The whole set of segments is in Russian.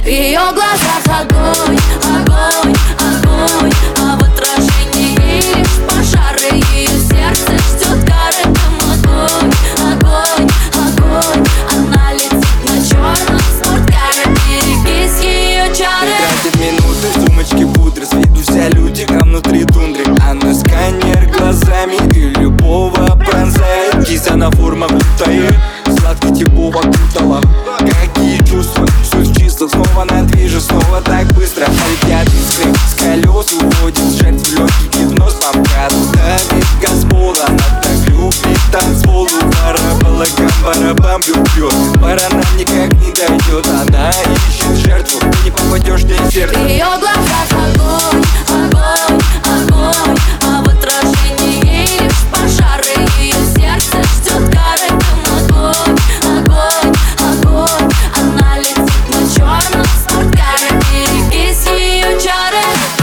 В ее глазах огонь, огонь, огонь, а в отражении лишь пожары. Ее сердце ждет городом огонь, огонь, огонь. Она летит на черном спорткаре, берегись ее чары. Тратит минуты в сумочке пудры, с виду вся лютика внутри тундры. Она сканер глазами и любого пронзает. Киса на формах летает, сладкий тепло вокруг тела. Какие чувства, суть в числах, снова на движе, снова так быстро. Летят искры с колес, уводит жертв в легкий и в нос помкат. Давит газ пола, она так любит танцпол. Барабалакам, барабам, бьет. Пора нам никак не дойдет. Она ищет жертву, ты не попадешь, ты в сердце. В ее глазах огонь, огонь, огонь, а в отражении лишь пожары. Ее сердце ждет городом огонь, огонь, огонь. Она летит на черном спорткаре, берегись ее чары.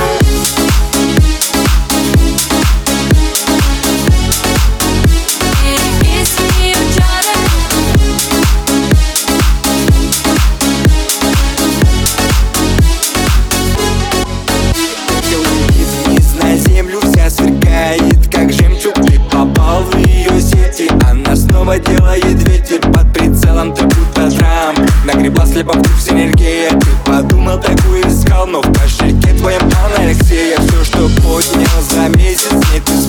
Берегись ее чары. Вниз на землю вся сверкает, как жемчуг. Ты попал в ее сети, она снова делает ветер. Под прицелом ты будто Трамп, нагребла слепо вкус синергия. Ты подумал, такую искал, но в кошельке твоем анорексия. Все, что поднял за месяц, не ты